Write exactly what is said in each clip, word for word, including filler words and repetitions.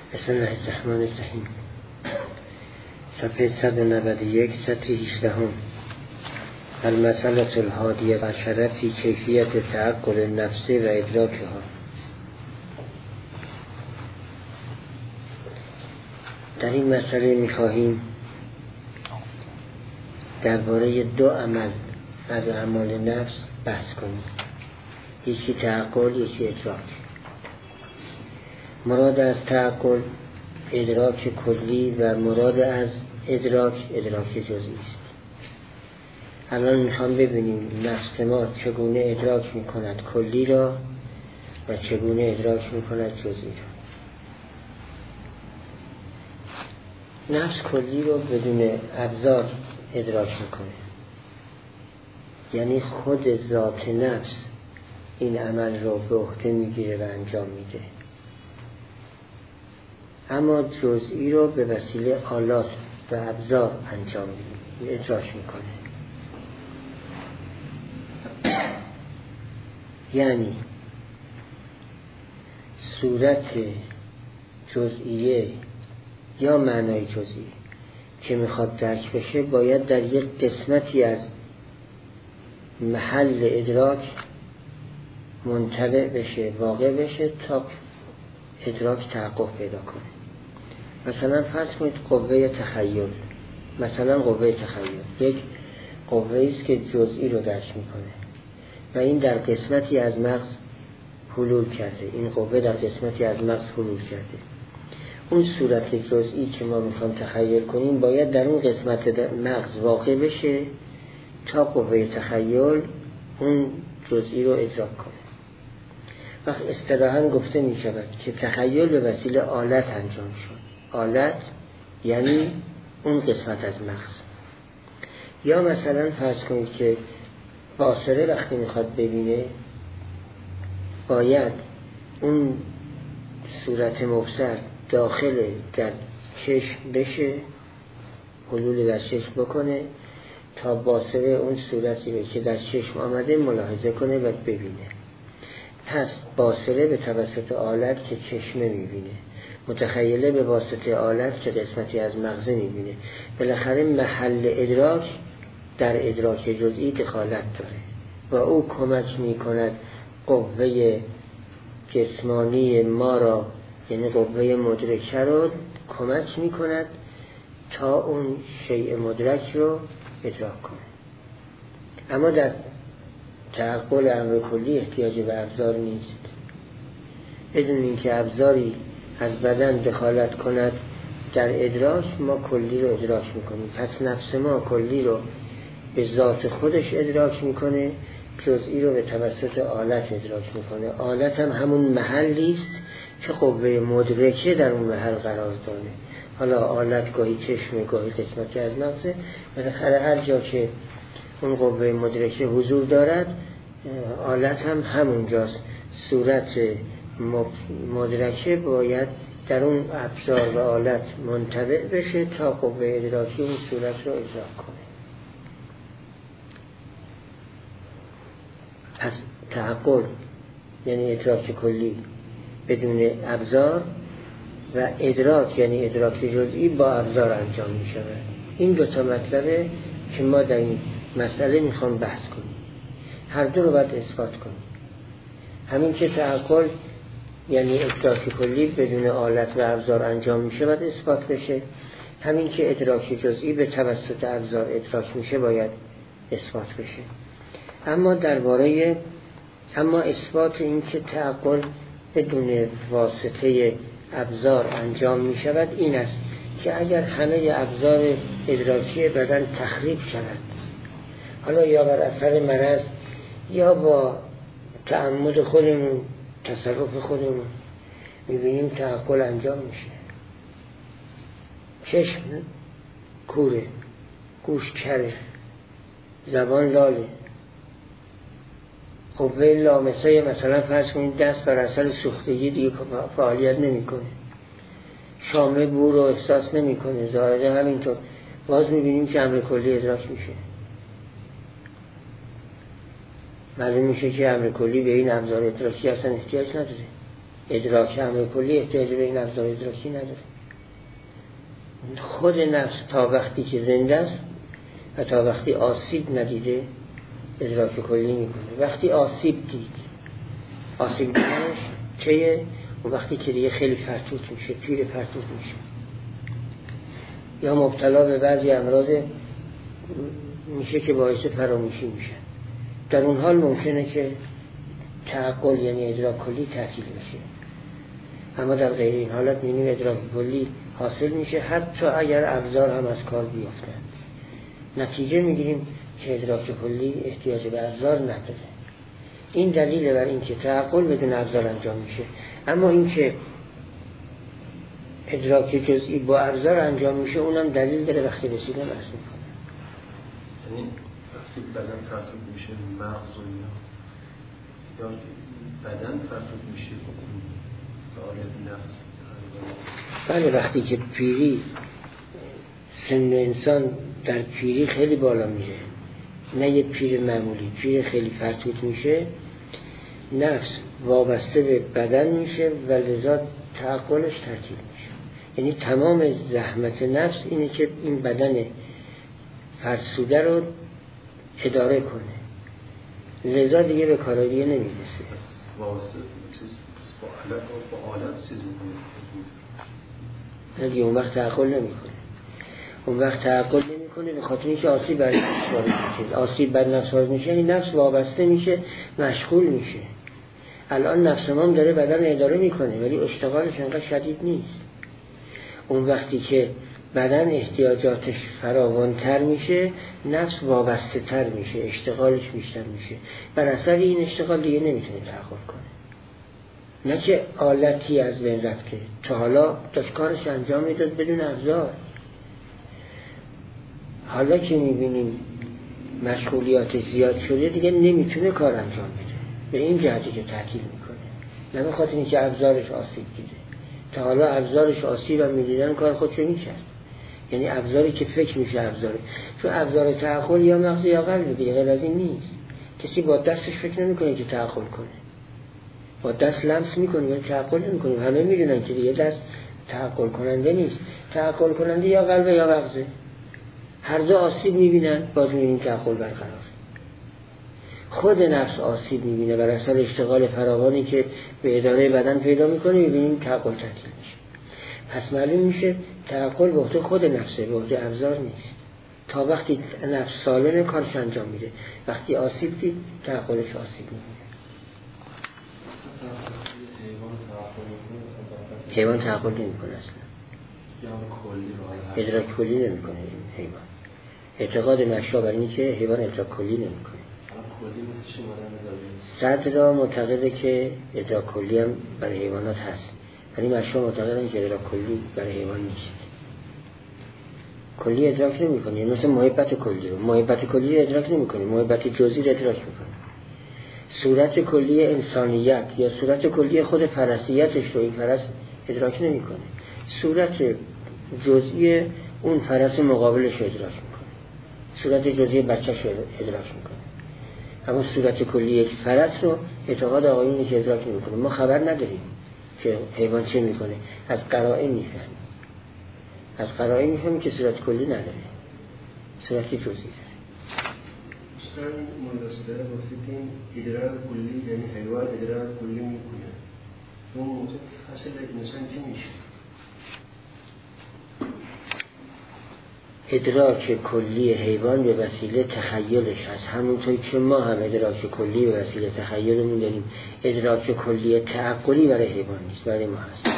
بسم الله الرحمن الرحیم. صفحه صد و نود و یک، سطر هجده. المسئله الحادیه عشره فی کیفیت تعقل النفس و ادراکها. در این مسئله می‌خواهیم درباره دو عمل از اعمال نفس بحث کنیم، یکی تعقل، یکی ادراک. مراد از تعقل ادراک کلی و مراد از ادراک ادراک جزئی است. الان میخوام ببینیم نفس ما چگونه ادراک میکند کلی را و چگونه ادراک میکند جزئی را. نفس کلی رو بدون ابزار ادراک میکنه، یعنی خود ذات نفس این عمل رو به عهده میگیره و انجام میده، اما جزئی رو به وسیله آلات و ابزار انجام میده، ادراک میکنه. یعنی صورت جزئیه یا معنای جزئی که میخواد درک بشه باید در یک قسمتی از محل ادراک منطبع بشه، واقع بشه تا ادراک تحقق پیدا کنه. مثلا فرض کنید قوه تخیل، مثلا قوه تخیل یک قوه است که جزئی رو درک میکنه و این در قسمتی از مغز حلول کرده، این قوه در قسمتی از مغز حلول کرده. اون صورت جزئی که ما میخوام تخیل کنیم باید در اون قسمت مغز واقع بشه تا قوه تخیل اون جزئی رو ادراک کنه. وقت اصطلاحاً گفته می شود که تخیل به وسیله آلت انجام شد. آلت یعنی اون قسمت از مغز. یا مثلا فرض کنید که باصره وقتی میخواد ببینه باید اون صورت مبصر داخل در چشم بشه، حلول در چشم بکنه تا باصره اون صورتی رو که در چشم آمده ملاحظه کنه و ببینه. پس باصره به توسط آلت که چشمه میبینه، متخیله به واسطه آلت که قسمتی از مغزه میبینه. بالاخره محل ادراک در ادراک جزئی دخالت داره و او کمک میکند قوه جسمانی ما را، یعنی قوه مدرکه رو کمک میکند تا اون شیء مدرک رو ادراک کنه. اما در تعقل امر کلی احتیاج به ابزار نیست. بدون اینکه ابزاری از بدن دخالت کند در ادراک ما کلی رو ادراک میکنیم. پس نفس ما کلی رو به ذات خودش ادراک میکنه، جزئی رو به توسط آلت ادراک میکنه. آلت هم همون محلی است که قوه مدرکه در اون محل قرار داره. حالا آلت گاهی چشم، گاهی قسمتی از مغزه، بالاخره هر جا که اون قوه مدرکه حضور دارد آلت هم همونجاست. صورت مدرکه باید در اون ابزار و آلت منطبع بشه تا قوه ادراکی اون صورت رو ادراک کنه. پس تعقل یعنی ادراک کلی بدون ابزار و ادراک یعنی ادراک جزئی با ابزار انجام می شود. این دو تا مطلبه که ما در این مسئله میخوام بحث کنیم. هر دو رو باید اثبات کنیم. همین که تعقل یعنی ادراک کلی بدون آلت و ابزار انجام میشه باید اثبات بشه، همین که ادراک جزئی به توسط ابزار ادراک میشه باید اثبات بشه. اما درباره اما اثبات این که تعقل بدون واسطه ابزار انجام میشود این است که اگر همه ابزار ادراکی بدن تخریب شود، حالا یا بر اثر مرض یا با تعمد خودمون، تصرف خودمون، میبینیم تعقل انجام میشه. چشم کوره، گوش کره، زبان لاله، قوه لامسه مثلا فرض کنید دست بر اثر سوختگی دیگه فعالیت نمیکنه، شامه بو رو احساس نمیکنه، ظاهره همینطور. باز میبینیم که امر کلی ادراک میشه. معلوم میشه که امر کلی به این ابزار ادراکی اصلا احتیاج نداره. ادراک امر کلی احتیاج به این ابزار ادراکی نداره. خود نفس تا وقتی که زنده است و تا وقتی آسیب ندیده ادراک کلی میکنه. وقتی آسیب دید، آسیب دیدنش چیه؟ و وقتی که دیگه خیلی فرتوت میشه، پیر فرتوت میشه، یا مبتلا به بعضی امراض میشه که باعث فراموشی میشه. در اون حال ممکنه که تعقل یعنی ادراک کلی تعطیل بشه. اما در غیر این حالت می‌بینیم ادراک کلی حاصل میشه، حتی اگر ابزار هم از کار بیفتن. نتیجه میگیریم که ادراک کلی احتیاج به ابزار نداره. این دلیل بر این که تعقل بدون ابزار انجام میشه. اما این که ادراک جزئی با ابزار انجام میشه اونم دلیل داره. وقتی رسیدن عرض میکنه یعنی وقتی بدن فرسود میشه مغز و اینا، یا بدن فرسود میشه به آلت نفس. بله، وقتی که پیری سن انسان در پیری خیلی بالا میره، نه یه پیر معمولی، پیر خیلی فرتوت میشه، نفس وابسته به بدن میشه و لذا تعقلش ترتیب میشه. یعنی تمام زحمت نفس اینه که این بدن فرسوده رو اداره کنه، لذا دیگه به کارایی نمیرسه. وابسته با علت با آلت چیز میکنه، دیگه اون وقت تعقل نمیکنه. اون وقت تعقل نمیکنه به خاطر اینکه آسیب بر نفس وارد میشه. آسیب بر نفس وارد میشه یعنی نفس وابسته میشه، مشغول میشه. الان نفس ما داره بدن اداره میکنه ولی اشتغالش انقدر شدید نیست. اون وقتی که بدن احتیاجاتش فراوانتر میشه، نفس وابسته تر میشه، اشتغالش بیشتر میشه. بر اثر این اشتغال دیگه نمیتونه تعقل کنه. نه که آلتی از بین رفت که تا حالا داشت کارش انجام میداد بدون ابزار. حالا که میبینیم مشغولیاتش زیاد شده دیگه نمیتونه کار انجام بده. به این جهتی که تعطیل میکنه، نه به خاطر اینکه ابزارش آسیب دیده. تا حالا ابزارش آسیب هم میدیدن کار خودشو میکرد. یعنی ابزاری که فکر میشه ابزاری، چون ابزار تعقل یا مغز یا قلب دیگه، غیر از این نیست. کسی با دستش فکر نمیکنه که تعقل کنه، با دست لمس میکنه یا تعقل نمیکنه. همه میدونن که دیگه دست تعقل کننده نیست. تعقل کننده یا قلب یا مغزه. هر دو آسیب میبینن، باز میبینن تعقل برقرار. خود نفس آسیب میبینه بر اثر اشتغال فراوانی که به اداره بدن پیدا میکنه، میبینیم تعقل تعطیل میشه. پس معلوم میشه تعقل به عهده خود نفسه، به عهده ابزار نیست. تا وقتی نفس سالمه کارش انجام میده، وقتی آسیب دید تعقلش آسیب میبینه. حیوان تعقل نمیکنه اصلا، ادراک کلی نمیکنه حیوان. اعتقاد مشا بر اینه که حیوان ادراک کلی نمیکنه. صدر معتقده که ادراک کلی هم برای حیوانات هست، ولی مشا معتقدن که ادراک کلی برای حیوان نیست. کلی ادراک نمیکنه، یعنی مثل محبت کلی رو محبت کلی ادراک نمیکنه، محبت جزئی رو ادراک میکنه. صورت کلی انسانیت یا صورت کلی خود فرسیتش رو این فرس ادراک نمیکنه. صورت جزئی اون فرس مقابلش رو ادراک میکنه، صورت جزئی بچه‌ش رو ادراک میکنه. اما صورت کلی یک فرس رو اعتقاد آقایونی که ادراک نمیکنه. ما خبر نداریم که حیوان چه میکنه، از قرائن میفهمیم. از قرائن میفهمیم که صورت کلی نداره، صورت جزئی داره. مثلا مندسته گفتیم ادراک کلی یعنی حیوان ادراک کلی میکنه. اون موقع حاصل انسان چی میشه؟ ادراک کلی حیوان به وسیله تخیلش هست، همونطور که ما هم ادراک کلی به وسیله تخیلمون داریم. ادراک کلی تعقلی برای حیوان نیست، برای ما هست.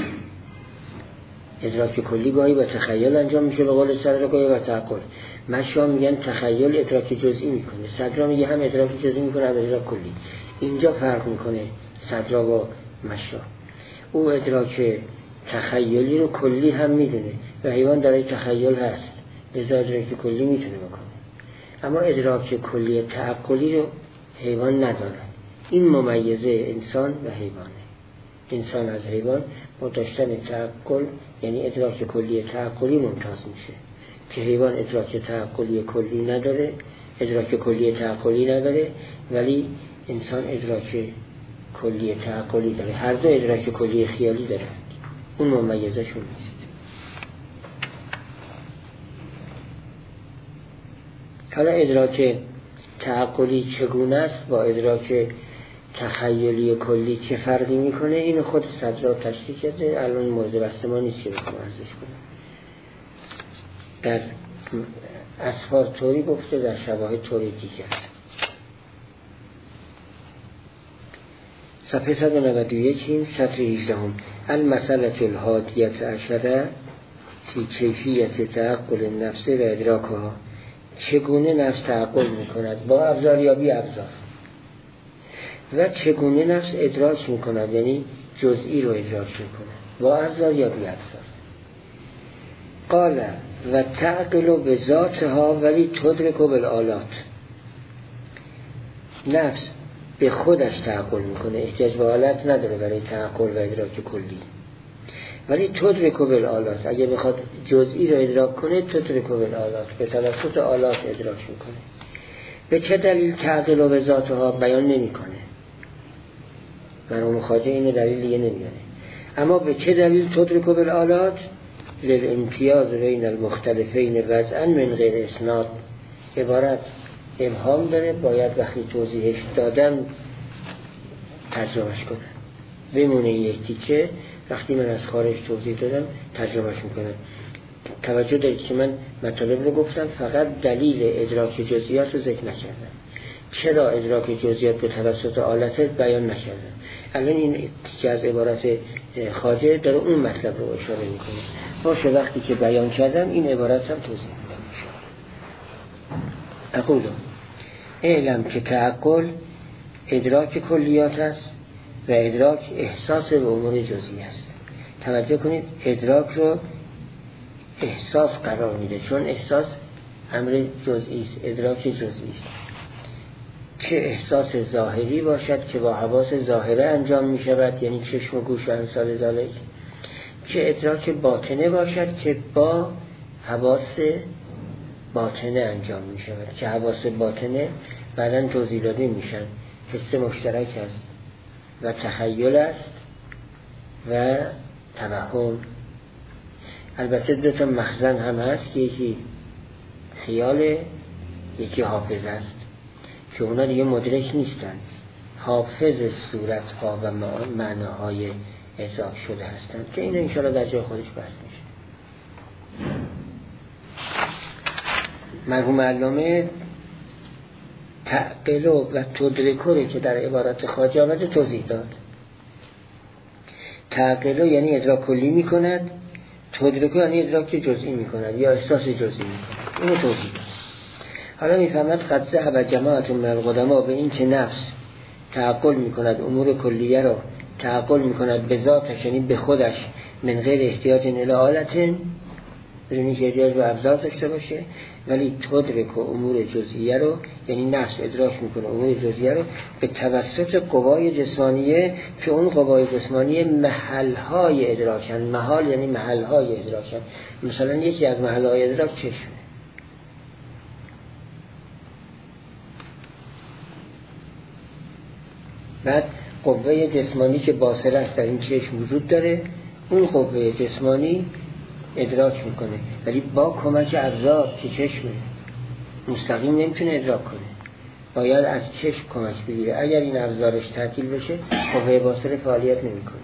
ادراک کلی گاهی با تخیل انجام میشه به قول صدر، گاهی با تعقل. مشا میگن تخیل ادراک جزئی میکنه، صدر میگه هم ادراک جزئی میکنه هم ادراک کلی. اینجا فرق میکنه صدر با مشا. او ادراک تخیلی رو کلی هم میدونه و حیوان دارای تخیل هست، لذا ادراک کلی میتونه بکنه. اما ادراک کلی تعقلی رو حیوان نداره. این ممیزه انسان و حیوانه. انسان از حیوان با داشتن تعقل یعنی ادراک کلی تعقلی ممتاز میشه، که حیوان ادراک تعقلی کلی نداره، ادراک کلی تعقلی نداره، ولی انسان ادراک کلی تعقلی داره، هر دو ادراک کلی خیالی داره، اون ممیزشون نیست. حالا ادراک تعقلی چگونه است با ادراک تخیلی کلی چه فرقی میکنه؟ اینو خود صدرا تشریح کرده، الان مورد بحث ما نیست که بخوام عرضش کنم. در اسفار طوری گفته، در شواهد طوری دیگر. صفحه صد و نود و یک این سطر هجده هم المسئله الحادیة عشره فی کیفیت تعقل نفس و ادراکها، چگونه نفس تعقل میکند با ابزار یا بی ابزار، و چگونه نفس ادراک میکند یعنی جزئی رو ادراک میکند با ابزار یا بی ابزار. قال و تعقل به ذاتها ولی تدرک بالآلات، نفس به خودش تعقل میکنه، احتیاج به آلت نداره برای تعقل و ادراک کلی، ولی تدرک بالآلات، اگه بخواد جزئی رو ادراک کنه تدرک بالآلات، به توسط آلات ادراک میکنه. به چه دلیل تعقل و به ذاتها بیان نمیکنه، مرحوم خواجه این دلیل دیگه نمیاره، اما به چه دلیل تدرک بالآلات؟ للامتیاز بین المختلفین وضعا من غیر اسناد، عبارت ابهام داره، باید وقتی توضیحش دادم ترجمهش کنم، بمونه این یک تیکه، وقتی من از خارج توضیح دادم ترجمهش میکنم. توجه دارید که من مطالب رو گفتم، فقط دلیل ادراک جزئیات رو ذکر نکردم، چرا ادراک جزئیات به توسط آلت بیان نکردم. الان این تیکه از عبارت خواجه داره اون مطلب رو اشاره میکنه، باشه وقتی که بیان کردم این عبارت هم توضیح میدم. اقول اعلم که تعقل ادراک کلیات است و ادراک احساس به امور جزئی است. توجه کنید ادراک رو احساس قرار میده، چون احساس امر جزئی است، ادراک جزئی است. چه احساس ظاهری باشد که با حواس ظاهره انجام می شود، یعنی چشم و گوش و امثال ذالک، چه ادراک باطنه باشد که با حواس باطنه انجام می شود، که حواس باطنه بعداً توضیح داده می شن، حس مشترک است و تخیل است و توهم. البته دو تا مخزن هم هست، یکی خیال، یکی حافظ است که اونا دیگه مدرک نیستند، حافظ صورتها و معناهای ادراک شده هستند که این انشاءالله در جای خودش بحث میشه. مرحوم علامه تعقل و تدرکه که در عبارت خواجه آمده توضیح داد. تعقل یعنی ادراک کلی میکند، تدرکه یعنی ادراک جزئی میکند یا احساس جزئی میکند، اینو توضیح داد. حالا میفهمد قد ذهب جماعت من القدما به این که نفس تعقل میکند امور کلیه را، تعقل میکند به ذاتش یعنی به خودش، من غیر احتیاج الی آلت، بدون اینکه احتیاج به ابزار داشته باشه، ولی تدرک امور جزئیه رو یعنی نفس ادراک میکنه امور جزئیه رو به توسط قوای جسمانیه، که اون قوای جسمانیه محلهای ادراکن. محل یعنی محلهای ادراکن، مثلا یکی از محلهای ادراک چشمه. بعد قوه جسمانی که باصره است در این چشم وجود داره، اون قوه جسمانی ادراک میکنه، ولی با کمک ابزار که چشمه، مستقیم نمیتونه ادراک کنه، باید از چشم کمک بگیره. اگر این ابزارش تعطیل بشه قوه باصره فعالیت نمیکنه.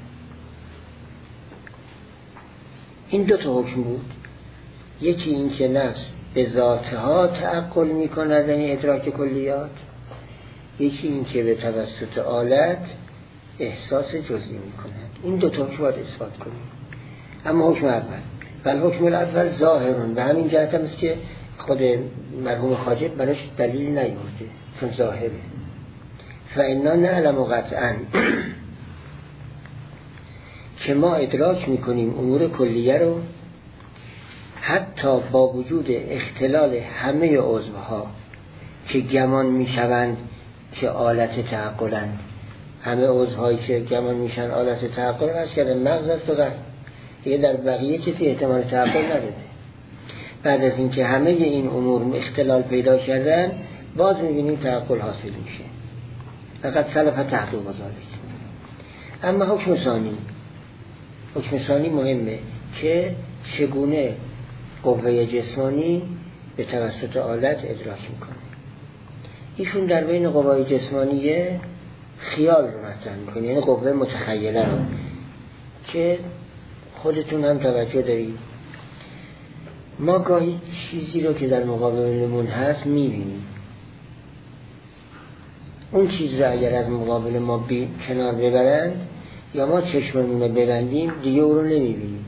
این دو تا حکم بود، یکی این که نفس به ذاتها تعقل میکند یعنی ادراک کلیات، یکی این که به توسط آلت احساس جزئی میکند. این دو تا حکم باید اثبات کنیم. اما حکم اول بل حکم الاول ظاهرون، به همین جهت هم است که خود مرحوم خواجه براش دلیل نیورده، چون ظاهره. فانا نعلم قطعا که ما ادراک میکنیم امور کلیه رو حتی با وجود اختلال همه عضوها که گمان میشوند که آلت تعقلند. همه عضوهایی که گمان میشن آلت تعقل هست کردن مغز است و قلب، دیگه در بقیه کسی احتمال تعقل نداره. بعد از اینکه همه این امور اختلال پیدا کردن، باز میبینیم تعقل حاصل میشه. فقط سلف تعقل بزارید. اما حکم ثانی، حکم ثانی مهمه که چگونه قوه جسمانی به توسط آلت ادراک میکنه. ایشون در بین قوای جسمانیه خیال رو مطرح میکنه، یعنی قوه متخیله رو که خودتون هم توجه دارید. ما گاهی چیزی رو که در مقابلمون هست میبینیم، اون چیز رو اگر از مقابل ما بی... کنار ببرند یا ما چشممون رو ببندیم دیگه اون رو نمیبینیم،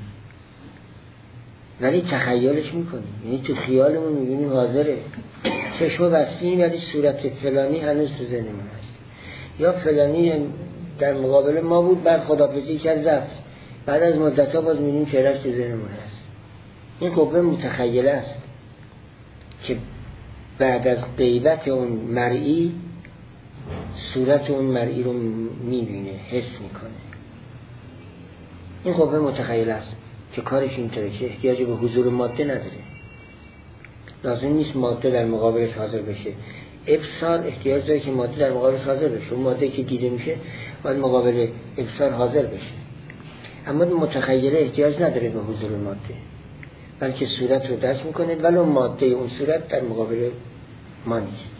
ولی تخیلش میکنیم، یعنی تو خیالمون میبینیم حاضره. چشم بستیم ولی صورت فلانی هنوز تو ذهنمون هست، یا فلانی در مقابل ما بود بعد خداحافظی کرد رفت، بعد از مدت‌ها باز میبینیم چهرهش تو ذهنمون هست. این قوه متخیله است که بعد از غیبت اون مرئی صورت اون مرئی رو میبینه، حس میکنه. این قوه متخیله است که کارش اینطوره که احتیاج به حضور ماده نداره، لازم نیست ماده در مقابلش حاضر بشه. ابصار احتیاج داره که ماده در مقابلش حاضر بشه، اون ماده که دیده میشه باید مقابل ابصار حاضر بشه. اما متخیله احتیاج نداره به حضور ماده، بلکه صورت رو درک میکنه ولو ماده اون صورت در مقابل ما نیست.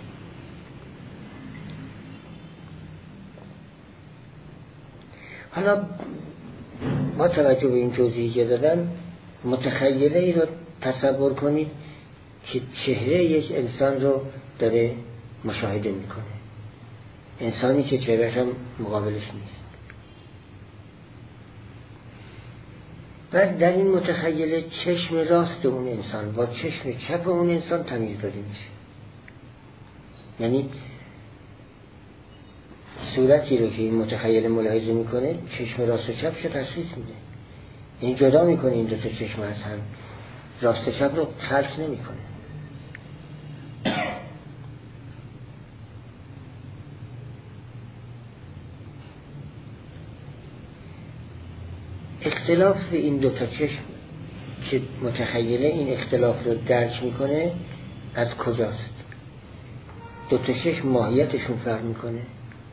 حالا با توجه به این توضیحی که دادم، متخیله ای رو تصور کنید که چهره یک انسان رو داره مشاهده میکنه، انسانی که چهرهش هم مقابلش نیست. و در این متخیله چشم راست اون انسان با چشم چپ اون انسان تمیز داده میشه، یعنی صورتی رو که این متخیله ملاحظه میکنه چشم راست و چپش رو تشخیص میده، یعنی جدا میکنه این دو تا چشم از هم، راست و چپ رو خلق نمیکنه. اختلاف این دو تا چشم که متخیله این اختلاف رو درک میکنه از کجاست؟ دو تا چشم ماهیتشون فرق میکنه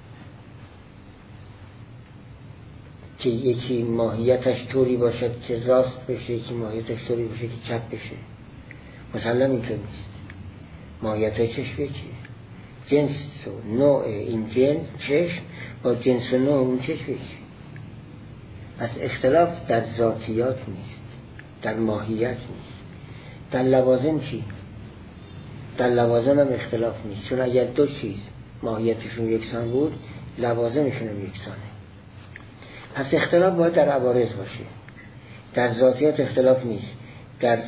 که یکی ماهیتش طوری باشد که راست بشه، یکی ماهیتش طوری باشه که چپ بشه. مثلا اینطور نیست. ماهیت های چشم یکیه، جنس و نوع این جنس چشم با جنس و نوع اون چشم یکیه. از اختلاف در ذاتیات نیست، در ماهیت نیست. در لوازم چی؟ در لوازم هم اختلاف نیست، چون اگر دو چیز ماهیتشون یکسان بود لوازمشون هم یکسانه. پس اختلاف باید در عوارض باشه، در ذاتیات اختلاف نیست، در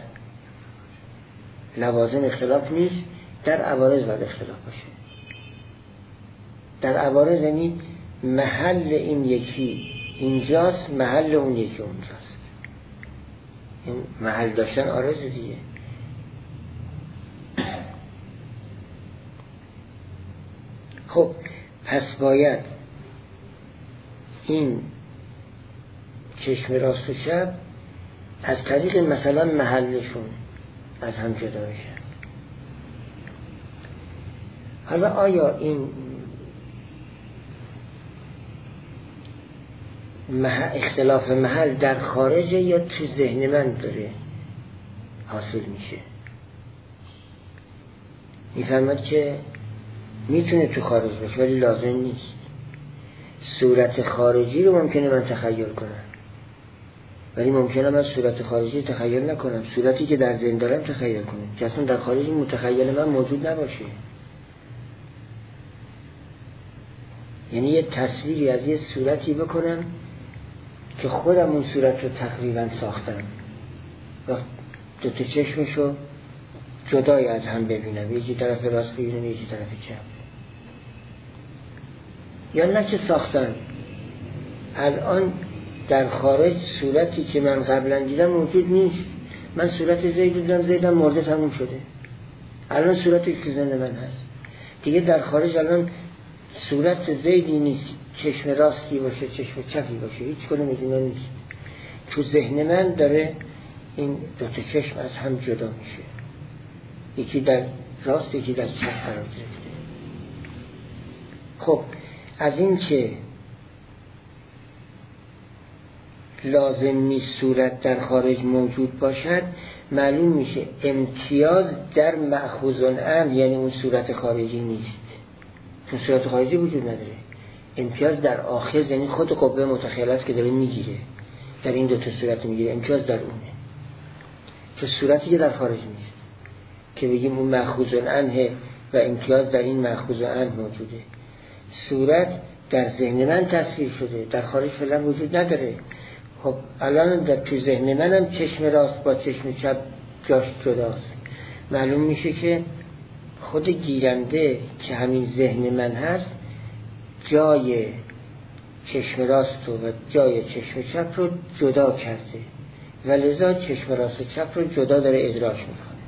لوازم اختلاف نیست، در عوارض باید اختلاف باشه. در عوارض یعنی محل این یکی اینجاست، محل اون یکی اونجاست. این محل داشتن عارض دیگه. خب پس باید این چشم راست و چپ از طریق مثلا محلشون از هم جدا بشن. حالا آیا این اختلاف محل در خارجه یا تو ذهن من داره حاصل میشه؟ میفهمد که میتونه تو خارج باشه ولی لازم نیست. صورت خارجی رو ممکنه من تخیل کنم ولی ممکنه من صورت خارجی تخیل نکنم، صورتی که در ذهن دارم تخیل کنم که اصلا در خارج متخیل من موجود نباشه. یعنی یه تصویری از یه صورتی بکنم که خودم اون صورت رو تقریبا ساختم و دو تا چشمشو جدای از هم ببینم، یکی طرف راست ببینم یکی طرف چپ. یا نه که ساختم، الان در خارج صورتی که من قبلا دیدم موجود نیست. من صورت زید دیدم، زیدم مرده تموم شده، الان صورتی که زنده من هست دیگه. در خارج الان صورت زیدی نیست، چشم راستی باشه چشم چپی باشه، هیچ کدوم از اینا نیست. تو ذهن من داره این دو تا چشم از هم جدا میشه، یکی در راست یکی در چپ قرار گرفته. خب از این که لازم نیست صورت در خارج موجود باشد، معلوم میشه امتیاز در مأخوذ عنه، یعنی اون صورت خارجی نیست، چون صورت خارجی وجود نداره. امتیاز در آخذ، یعنی خود قوه متخیله است که داره میگیره، در این دو تا صورت میگیره، امتیاز در اونه، چون صورتی که در خارج نیست که بگیم اون مأخوذ عنه و امتیاز در این مأخوذ عنه موجوده. صورت در ذهن من تصویر شده، در خارج فعلا وجود نداره. خب الان در تو ذهن منم چشم راست با چشم چپ جاش جداست، معلوم میشه که خود گیرنده که همین ذهن من هست جای چشم راست و جای چشم چپ رو جدا کرده و لذا چشم راست و چپ رو جدا داره ادراک میکنه.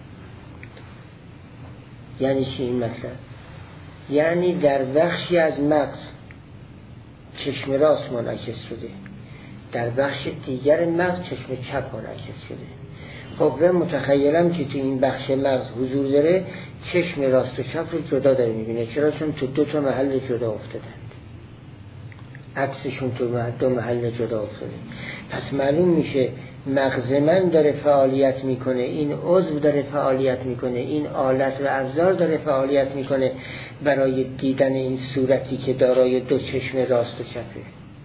یعنی چی این مطلب؟ یعنی در بخشی از مغز چشم راست منعکس شده، در بخش دیگر مغز چشم چپ منعکس شده. قوه متخیلم که تو این بخش مغز حضور داره چشم راست و چپ رو جدا داره میبینه. چرا؟ چون تو دو تا محل جدا افتادند، عکسشون تو دو محل جدا افتاده. پس معلوم میشه مغز من داره فعالیت میکنه، این عضو داره فعالیت میکنه، این آلت و ابزار داره فعالیت میکنه برای دیدن این صورتی که دارای دو چشم راست و چپه.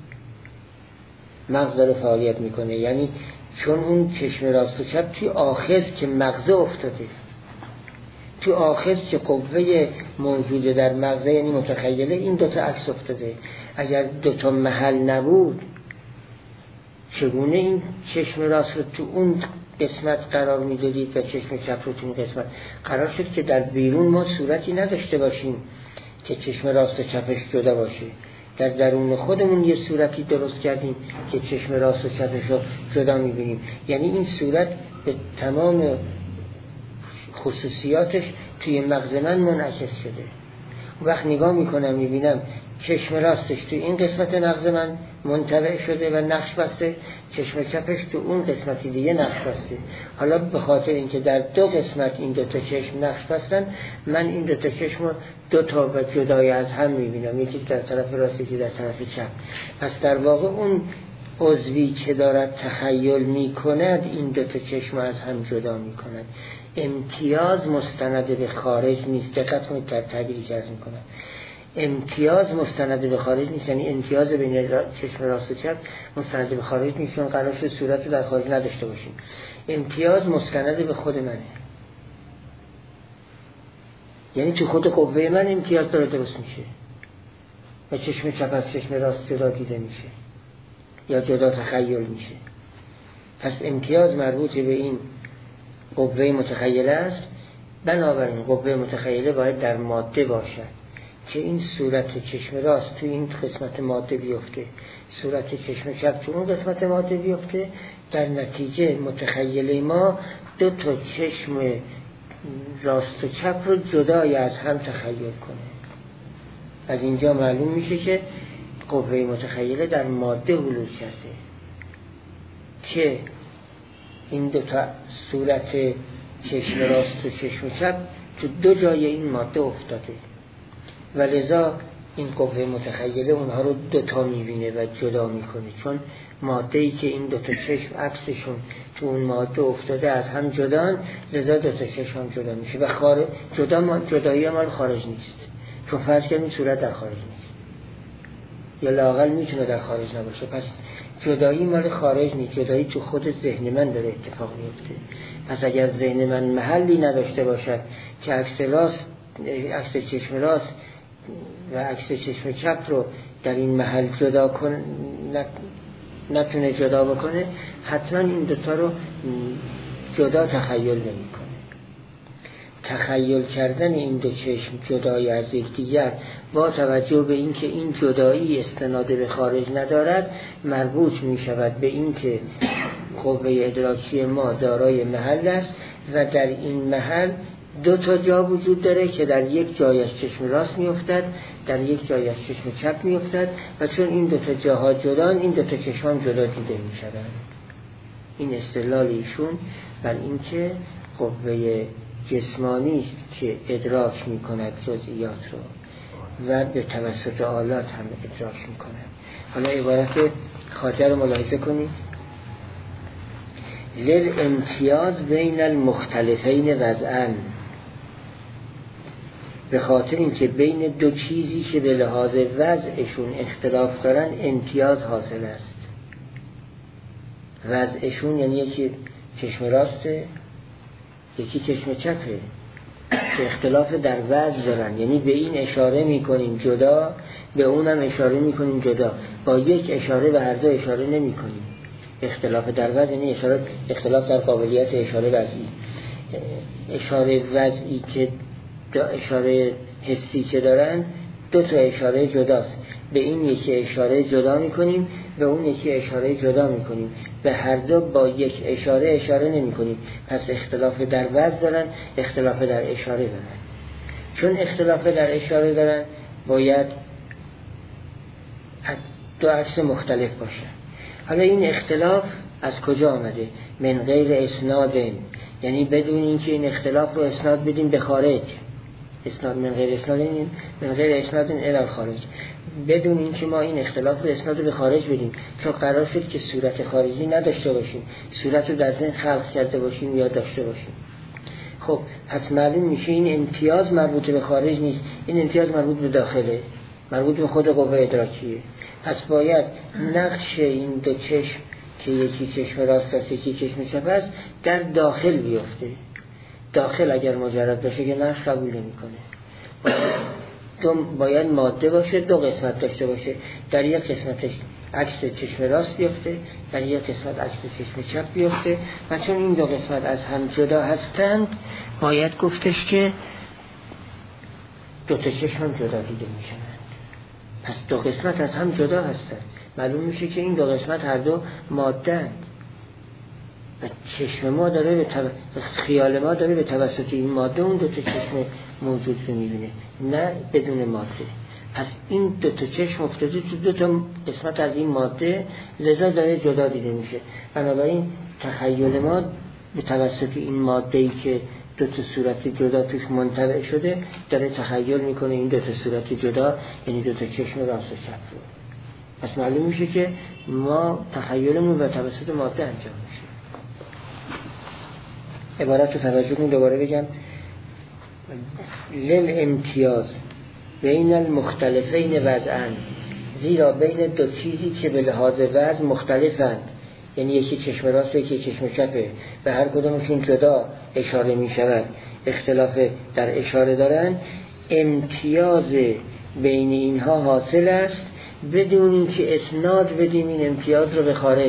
مغز داره فعالیت میکنه، یعنی چون اون چشم راست و چپ توی آخذ که مغز افتاده، تو آخذ که قوه موجوده در مغز یعنی متخیله، این دوتا عکس افتاده. اگر دوتا محل نبود چگونه این چشم راست رو تو اون قسمت قرار میدادید و چشم چپ رو تو این قسمت؟ قرار شد که در بیرون ما صورتی نداشته باشیم که چشم راست و چپش جدا باشه، در درون خودمون یه صورتی درست کردیم که چشم راست و چپش رو جدا میبینیم. یعنی این صورت به تمام خصوصیاتش توی مغز من منعکس شده. وقت نگاه میکنم میبینم چشم راستش تو این قسمت مغز من منطبع شده و نقش بسته، چشم چپش تو اون قسمتی دیگه نقش بسته. حالا به خاطر اینکه در دو قسمت این دو تا چشم نقش بستن، من این دو تا چشم رو دو تا و جدای از هم میبینم، یکی در طرف راست یکی در طرف چپ. پس در واقع اون عضوی که دارد تخیل میکند این دو تا چشم از هم جدا میکند. امتیاز مستند به خارج نیست. دقت کنید در تعبیری که عرض میکنم، امتیاز مستند به خارج نیست، یعنی امتیاز بین چشم راست و چپ مستند به خارج نیست، چون قرار شد صورت در خارج نداشته باشیم. امتیاز مستند به خود منه، یعنی تو خود قوه من امتیاز داره درست میشه و چشم چپ از چشم راست جدا دیده میشه یا جدا تخیل میشه. پس امتیاز مربوط به این قوه متخیله است. بنابراین قوه متخیله باید در ماده باشد که این صورت چشم راست تو این قسمت ماده بیفته، صورت چشم چپ تو اون قسمت ماده بیفته. در نتیجه متخیله ما دو تا چشم راست و چپ رو جدای از هم تخیل کنه. از اینجا معلوم میشه که قوه متخیله در ماده حلول کرده که این دو تا صورت چشم راست و چشم چپ تو دو جای این ماده افتاده و لذا این قوه متخیله اونها رو دوتا میبینه و جدا میکنه، چون ماده‌ای که این دوتا چشم عکسشون تو اون ماده افتاده از هم جدان، لذا دوتا چشم هم جدا میشه و خارج جدا ما جدایی مال خارج نیست، چون فرض کنیم این صورت در خارج نیست یا لااقل میتونه در خارج نباشه. پس جدایی مال خارج نیست، جدایی تو خود ذهن من داره اتفاق میفته. پس اگر ذهن من محلی نداشته باشد که عکس راست عکس چشم راست و عکس چشم چپ رو در این محل جدا کن نتونه جدا بکنه، حتما این دوتا رو جدا تخیل نمی‌کنه. تخیل کردن این دو چشم جدای از یکدیگر با توجه به اینکه این جدایی استناد به خارج ندارد مربوط می شود به اینکه قوه ادراکی ما دارای محل است و در این محل دو تا جا وجود داره که در یک جایش چشم راست می افتد، در یک جایش چشم چپ می افتد و چون این دو تا جاها جدان این دو تا چشم هم جدا دیده می شوند. این استدلال ایشون بر اینکه قوه جسمانی است که ادراک می کند جزئیات رو و به توسط آلات هم ادراک می کند. حالا عبارت خاطر رو ملاحظه کنید. للامتیاز بین المختلفین وضعاً، به خاطر اینکه بین دو چیزی که به لحاظ وضعشون اختلاف دارن امتیاز حاصل است. وضعشون یعنی یکی چشم راسته یکی چشم چپه که اختلاف در وضع دارن، یعنی به این اشاره میکنیم جدا، به اونم اشاره میکنیم جدا، با یک اشاره و هر دو اشاره نمیکنیم. اختلاف در وضع یعنی اشاره اختلاف در قابلیت اشاره وضعی. اشاره وضعی که دو اشاره حسی که دارن دو تا اشاره جداست، به این یکی اشاره جدا میکنیم، به اون یکی اشاره جدا میکنیم، به هر دو با یک اشاره اشاره نمیکنیم. پس اختلاف در وضع دارن، اختلاف در اشاره دارن. چون اختلاف در اشاره دارن باید دو عکس مختلف باشن. حالا این اختلاف از کجا آمده؟ من غیر اسناد، یعنی بدون اینکه این اختلاف رو اسناد بدیم به خارج. اسناد من غیر اسناد، من غیر اسناد الی الخارج، بدون اینکه ما این اختلاف رو اسناد رو به خارج بدیم، چون قرار شد که صورت خارجی نداشته باشیم، صورت رو در ذهن خلق کرده باشیم یا داشته باشیم. خب پس معلوم میشه این امتیاز مربوط به خارج نیست، این امتیاز مربوط به داخله، مربوط به خود قوه ادراکیه. پس باید نقش این دو چشم که یکی چشم راست است یکی چشم چپ است در داخل بیفته. داخل اگر مجرد باشه که نقش قبول نمی‌کنه. باید, باید ماده باشه، دو قسمت داشته باشه، در یک قسمتش عکس چشم راست بیفته، در یک قسمت عکس چشم چپ بیفته. و چون این دو قسمت از هم جدا هستند باید گفتش که دو تا چشم هم جدا دیده میشن. پس دو قسمت از هم جدا هستند. معلوم میشه که این دو قسمت هر دو ماده اند و چشم ما داره به توسط خیال ما داره به توسط این ماده اون دو تا چشم موجود رو میبینه، نه بدون ماده. پس این دو تا چشم افتاده تو دو تا قسمت از این ماده، لذا داره جدا دیده میشه. بنابراین تخیل ما به توسط این ماده‌ای که دو تا صورت جدا توش منطبع شده داره تخیل میکنه این دو تا صورت جدا یعنی دو تا چشم راست و چپ رو. پس معلوم میشه که ما تخیلمون به توسط ماده انجام میشه. عبارت رو توجه کنید دوباره بگم. للامتیاز بین المختلفین وضعاً، زیرا بین دو چیزی که به لحاظ وضع مختلفند، یعنی یکی چشم راست و یکی چشم چپه، به هر کدومشون جدا اشاره می شود، اختلاف در اشاره دارن، امتیاز بین اینها حاصل است بدون اینکه اسناد بدیم این امتیاز رو به خارج،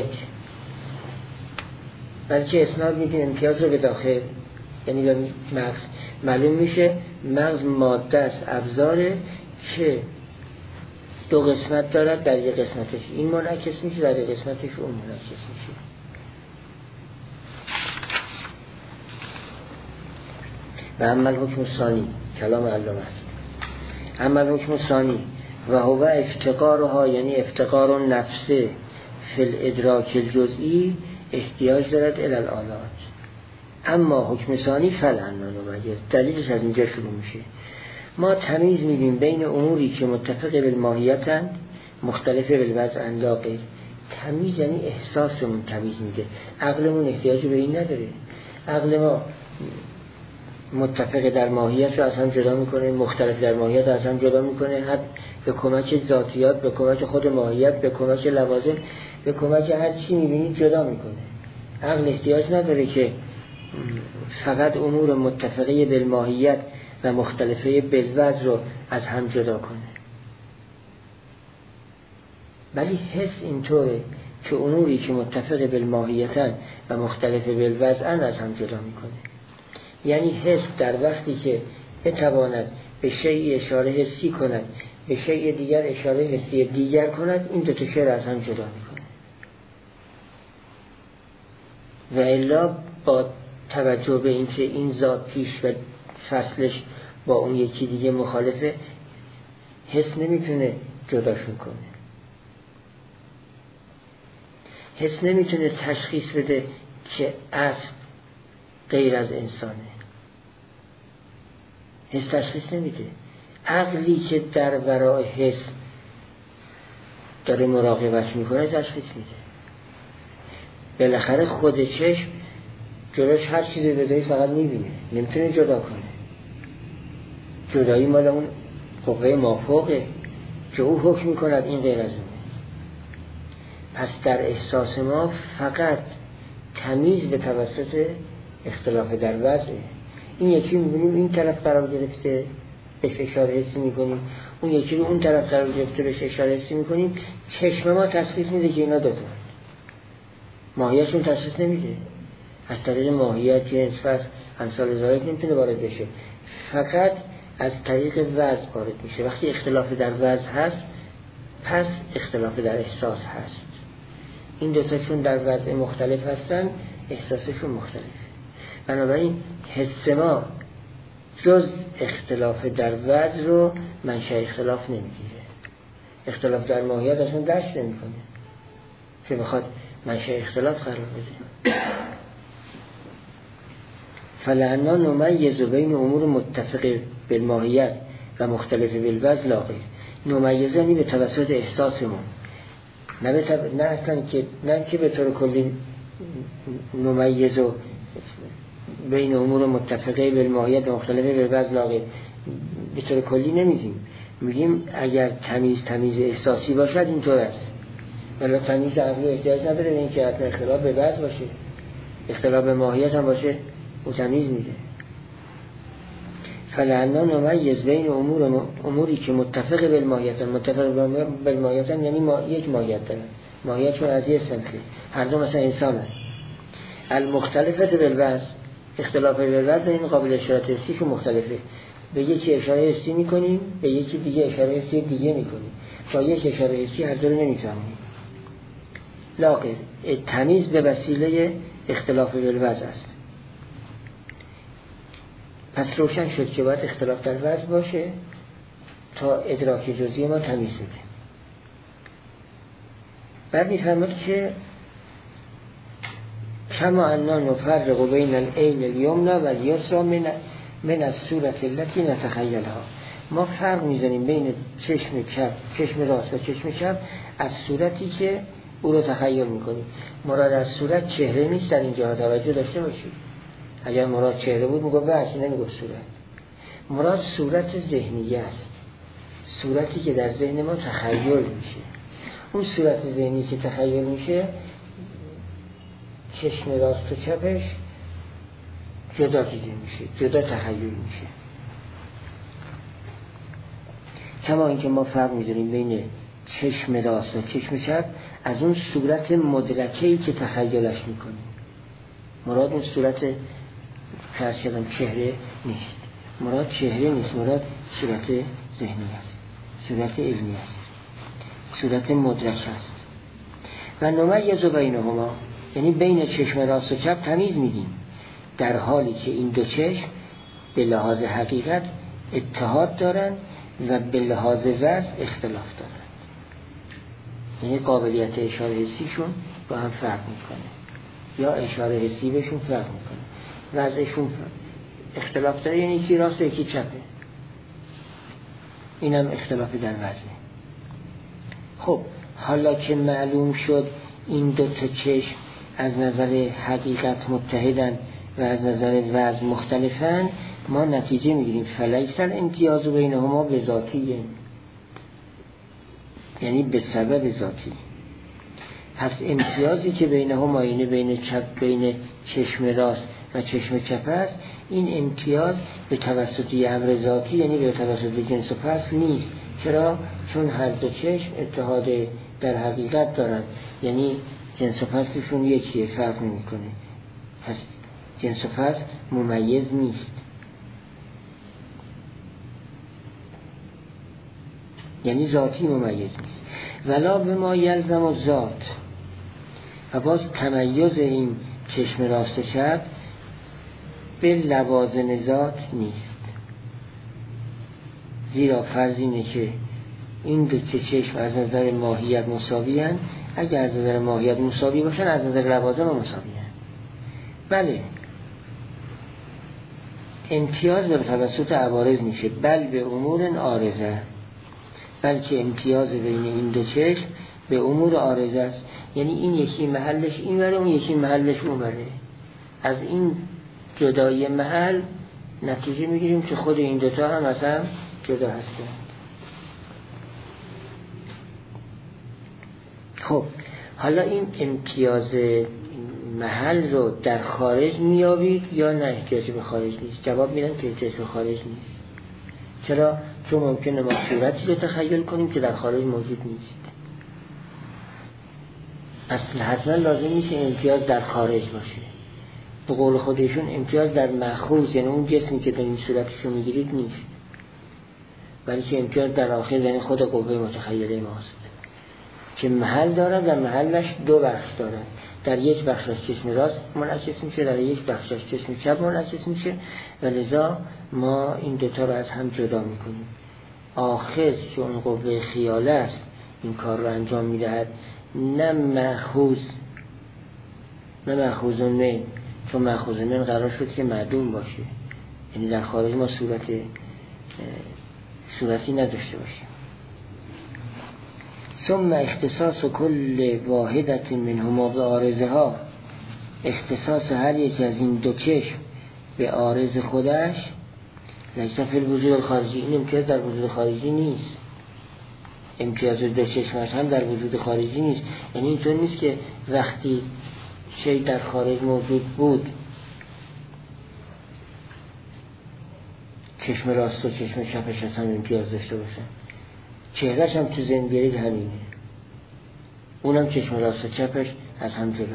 بلکه اسناد میدیم امتیاز رو به داخل، یعنی به مغز. معلوم میشه مغز ماده است، ابزاره که دو قسمت دارد، در یک قسمتش این منعکس میشه، در یک قسمتش اون منعکس میشه. و اما الحکم ثانی، کلام علامه است. اما الحکم ثانی و هو افتقارها، یعنی افتقار النفس فی الادراک الجزئی، احتیاج دارد الی الآلات. اما حکم ثانی فلان نماید، دلیلش از اینجا شروع میشه. ما تمیز میدیم بین اموری که متفق بالماهیتن مختلف بالوضع لا غیر. تمیز یعنی احساسمون تمیز میده، عقلمون احتیاجی به این نداره. عقل ما متفق در ماهیت رو از هم جدا میکنه، مختلف در ماهیت رو از هم جدا میکنه، حد به کمک ذاتیات، به کمک خود ماهیت، به کمک لوازم، به کمک هر چی میبینید جدا میکنه. عقل احتیاج نداره که فقط امور متفقه بالماهیت و مختلفه بالوضع رو از هم جدا کنه. ولی حس اینطوره که اموری که متفق بالماهیتن و مختلفه بالوضعن از هم جدا میکنه. یعنی حس در وقتی که بتواند به شیء اشاره حسی کند، به شیء دیگر اشاره حسی دیگر کند، این دو تا شی را از هم جدا میکنه. و الا با توجه به اینکه این ذاتیش و فصلش با اون یکی دیگه مخالفه، حس نمیتونه جداشون کنه. حس نمیتونه تشخیص بده که اسب غیر از انسانه. حس تشخیص نمیده. عقلی که در ورای حس داره مراقبت میکنه تشخیص میده. بالاخره خود چشم جلوش هر چیزی بذاری فقط میبینه، نمیتونه جدا کنه. جدایی مال اون قوه مافوقه که او حکم میکند، این غیر از اونه. پس در احساس ما فقط تمیز به توسط اختلاف در وضعه. این یکی میبینیم این طرف قرار گرفته بهش اشاره حسی میکنیم، اون یکی رو اون طرف قرار گرفته بهش اشاره حسی میکنیم. چشم ما تشخیص میده که اینا دوتا، ماهیتشون تشخیص نمیده. از طریق ماهیت جنس فصل امثال ذالک نمیتونه وارد بشه، فقط از طریق وضع وارد میشه. وقتی اختلاف در وضع هست پس اختلاف در احساس هست. این دوتا چون در وضع مختلف هستن احساسشون مختلفه. بنابراین حس ما جز اختلاف در وضع رو منشأ اختلاف نمیگیره. اختلاف در ماهیت اصلا درش نمیکنه که بخواد منشأ اختلاف قرار بده. فلعنا نمیز بین امور متفق بالماهیت و مختلف بالوضع لا غیر. نمیز یعنی به توسط احساسمون، نه به تب... نه اصلا که نه که به طور کلی نمیز بین امور متفقه بالماهیت و مختلف بالوضع لا غیر. به طور کلی نمیگیم، میگیم اگر تمیز تمیز احساسی باشد اینطور است، ولی تمیز عقلی احتیاج نداره این که حتما اختلاف به وضع باشه، اختلاف به ماهیت هم باشه او تمیز میده. فلعنا نمیز بین امور اموری که متفق بالماهیت، متفق بالماهیت یعنی ما یک ماهیت دارن، ماهیتشون از یک سمتی، هر دو مثلا انسان هست. المختلفت بالوضع، اختلاف بالوضع این قابل اشاره حسی که مختلفه، به یکی اشاره حسی میکنیم به یکی دیگه اشاره حسی دیگه میکنیم، با یک اشاره حسی هر دو رو نمیفهمیم. لاغر تمیز به وسیله اختلاف بالوضع است. پس روشن شد که باید اختلاف در وضع باشه تا ادراک جزئی ما تمیز بده. بعد میفرماد که کما انا نفرق بین العین الیمنی و الیسری من من الصورت التي نتخیلها. ما فرق میزنیم بین چشم چپ، چشم راست و چشم چپ از صورتی که او رو تخیل میکنیم. مراد از صورت چهره نیست، در اینجا توجه داشته باشید. اگر مراد چهره بود میگه بس، نمیگه صورت. مراد صورت ذهنیه است، صورتی که در ذهن ما تخیل میشه. اون صورت ذهنی که تخیل میشه چشم راست و چپش جدا دیده میشه، جدا تخیل میشه. کما اینکه ما فرق می‌ذاریم بین چشم راست و چشم چپ از اون صورت مدرکه‌ای که تخیلش میکنیم. مراد اون صورت فرشدن چهره نیست، مراد چهره نیست، مراد صورت ذهنی است، صورت علمی است، صورت مدرک است. و نمیز بینهما یعنی بین چشم راست و چپ تمیز میدیم، در حالی که این دو چشم به لحاظ حقیقت اتحاد دارن و به لحاظ وضع اختلاف دارن. یعنی قابلیت اشاره حسیشون با هم فرق میکنه، یا اشاره حسی بهشون فرق میکنه، وضعشون اختلاف داره، یعنی یکی راست یکی چپه. اینم اختلاف در وضعه. خب حالا که معلوم شد این دو تا چشم از نظر حقیقت متحدن و از نظر وضع مختلفن، ما نتیجه میگیریم فلیس الامتیاز بینهما به ذاتی، یعنی به سبب ذاتی. پس امتیازی که بینهما یعنی بین چپ بین چشم راست و چشم چپ است، این امتیاز به توسط امر ذاتی یعنی به توسط جنس و فصل نیست. چرا؟ چون هر دو چشم اتحاد در حقیقت دارند، یعنی جنس و فصلشون یکیه، فرق نمی‌کنه. پس جنس و فصل ممیز نیست، یعنی ذاتی ممیز نیست. ولا به ما یلزم و ذات، و باز تمیز این چشم راست و چپ به لوازم ذات نیست، زیرا فرض اینه که این دو چشم از نظر ماهیت مساوی هستند. اگر از نظر ماهیت مساوی باشن از نظر لوازم مساوی هستند. بله امتیاز به توسط عوارض میشه، بل به امور عارضه، بلکه امتیاز بین این دو چشم به امور عارضه است، یعنی این یکی محلش این بره اون یکی محلش اون بره. از این جدای محل نتیجه میگیریم که خود این دوتا هم اصلا جدا هستند. خب حالا این امتیاز محل رو در خارج میابید یا نه احتیاجی به خارج نیست؟ جواب میدن که احتیاجی به خارج نیست. چرا؟ چون ممکنه ما صورتی رو تخیل کنیم که در خارج موجود نیست. اصل حتما لازم نیست امتیاز در خارج باشه. به قول خودشون امتیاز در مأخوذ، یعنی اون جسمی که در این صورتش رو میگیرید نیست، ولی که امتیاز در آخر، یعنی خود قوه متخیله ماست که محل دارد و محلش دو بخش دارد. در یک بخشش چشم راست منعکس میشه، در یک بخشش چشم چپ منعکس میشه و لذا ما این دوتا رو از هم جدا میکنیم. آخر که اون قوه خیاله است این کار رو انجام میدهد، نه مأخوذ، نه مأخوذ من، چون مأخوذ من قرار شد که معدوم باشه، یعنی در خارج ما صورت صورتی نداشته باشیم. ثم اختصاص کل واحدت منهما به عارضه ها، اختصاص هر یک از این دو چشم به عارض خودش، لیس فی الوجود الخارجی، این امتیاز در وجود خارجی نیست. امتیاز دو چشمش هم در وجود خارجی نیست. یعنی اینطور نیست که وقتی شی در خارج موجود بود چشم راست و چشم چپش هم امتیاز داشته باشن. چهرهش هم تو ذهن بیارید همینه، اونم چشم راست و چپش از هم جدا.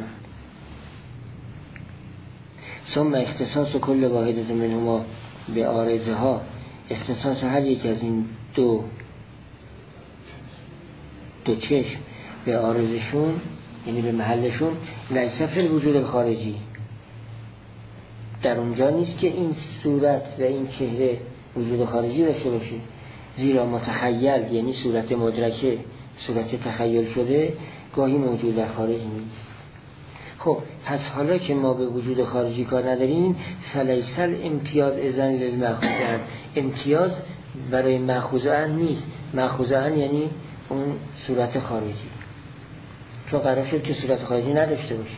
ثم اختصاص کل واحدت منهما به عارضه ها، اختصاص هر یک از این دو دو چشم به عارضشون، یعنی به محلشون، لیس فی الوجود الخارجی، در اونجا نیست که این صورت و این چهره وجود خارجی داشته باشه، زیرا متخیل یعنی صورت مدرکه، صورت تخیل شده، گاهی موجود در خارج نیست. خب پس حالا که ما به وجود خارجی کار نداریم، فلیس الامتیاز اذن للمأخوذ، امتیاز برای مأخوذ ان نیست. مأخوذ ان یعنی اون صورت خارجی، چون قرار شد که صورت خارجی نداشته باشه.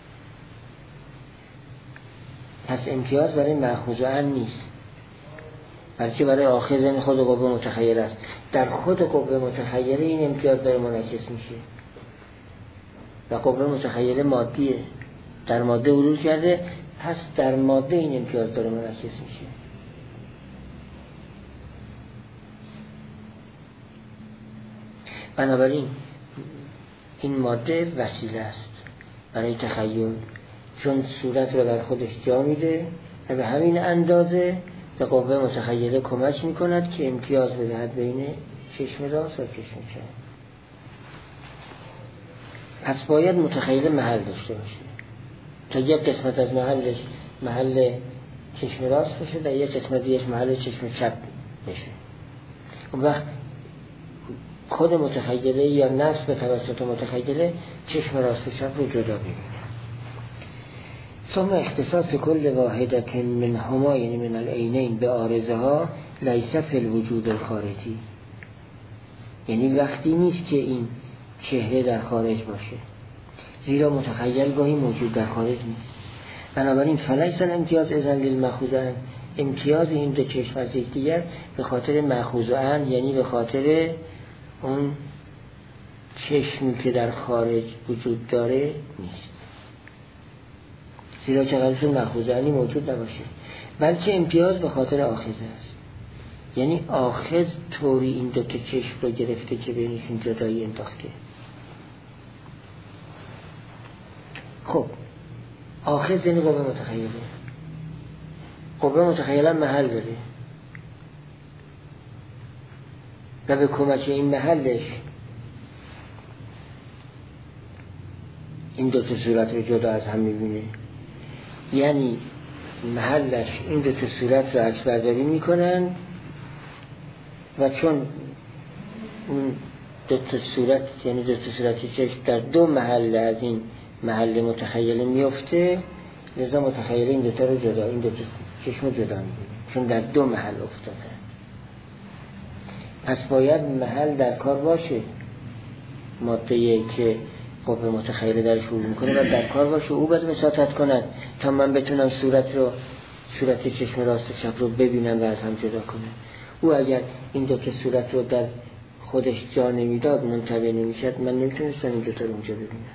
پس امتیاز برای مأخوذ ان نیست، بلکه برای آخر ذهن خود قوه متخیله است. در خود قوه متخیله این امتیاز داره منعکس میشه و قوه متخیله مادیه، در ماده ورود کرده، پس در ماده این امتیاز داره منعکس میشه. بنابراین این ماده وسیله است برای تخیل، چون صورت رو در خودش جا میده و به همین اندازه به قوه متخیله کمک میکند که امتیاز بدهد بین چشم راست و چشم چپ. پس باید متخیله محل داشته باشه تا یک قسمت از محلش محل چشم راست بشه، در یک قسمت دیگه محل چشم چپ بشه. اون وقت خود متخیله یا نصب به توسط متخیله چشم راست و چپ رو جدا ببینه. ثم اختصاص کل واحدت منهما، یعنی من العینین، به عارضه ها، لیس فی الوجود الخارجی، یعنی وقتی نیست که این چهره در خارج باشه، زیرا متخیل گاهی موجود در خارج نیست. بنابراین فلیس الامتیاز اذن للمأخوذ ان، امتیاز این دو چشم از یکدیگر به خاطر مأخوذ ان، یعنی به خاطر اون چشمی که در خارج وجود داره نیست، زیرا که قرارشون مأخوذ انی موجود نباشه، بلکه امتیاز به خاطر آخذ است. یعنی آخذ طوری این دو تا چشم رو گرفته که بینشون جدایی انداخته. خب آخذ یعنی قوه متخیله، قوه متخیله محل داره و به کمک این محلش این دو تا صورت رو جدا از هم میبینه. یعنی محلش این دو تا صورت رو عکس برداری میکنن و چون اون دو تا صورت، یعنی دو تا صورتی چشم در دو محل از این محل متخیله میفته، لذا متخیله این دو تا رو جدا، این دو تا چشم رو جدا میبینه، چون در دو محل افتاده. پس باید محل در کار باشه، ماده‌ای که قوه متخیله درش وجود میکنه و در کار باشه، او باید وساطت کند تا من بتونم صورت رو صورت چشم راست و چپ رو ببینم و از هم جدا کنم. او اگر این دو تا صورت رو در خودش جا نمیداد، منطبع نمیشد، من نمیتونستم این دو تا رو اونجا ببینم.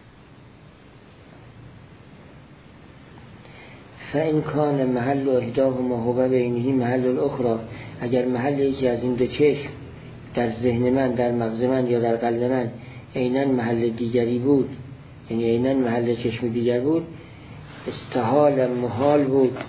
فإن کان محل احداهما هو بینه محل الاخرى، اگر محل یکی از این دو چشم در ذهن من، در مغز من یا در قلب من عیناً محل دیگری بود، یعنی عیناً محل چشم دیگر بود، استحال محال بود.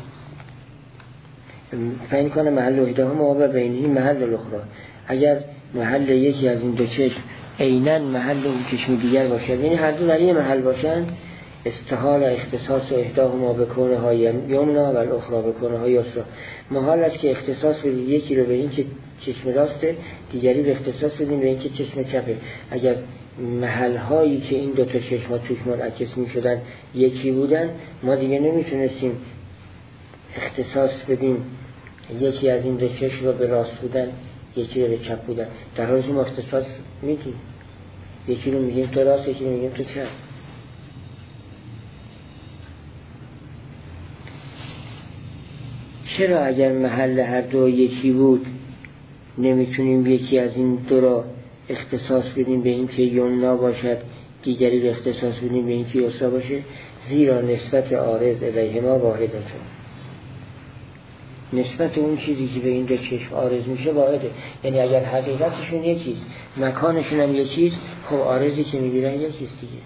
فإن کان محل احداهما هو بینه محل الاخرى، اگر محل یکی از این دو چشم عیناً محل اون چشم دیگر باشد، یعنی هر دو در یک محل باشن، استحال اختصاص و احداهما به کونها یمنا و الاخرى به کونها یسرا، محال است که اختصاص بدیم یکی رو به این که چشم راسته، دیگری به اختصاص بدیم به این که چشم چپه. اگر محل هایی که این دو تا چشم ها توش منعکس می شدن یکی بودن، ما دیگه نمیتونستیم اختصاص بدیم یکی از این دو چشم رو به راست بودن، یکی رو به چپ بودن. در حالی که ما اختصاص میدیم، یکی رو میگیم تو راست، یکی رو میگیم تو چپ. چرا اگر محل هر دو یکی بود نمیتونیم یکی از این دو را اختصاص بدیم به این که یمنا باشد، دیگری را اختصاص بدیم به این که یسرا باشه؟ زیرا نسبت عارض الیهما واحده، نسبت اون چیزی که به این دو چشم عارض میشه واحده. یعنی اگر حقیقتشون یکیست، مکانشون هم یکیست، خب عارضی که میگیرن یکیست دیگه.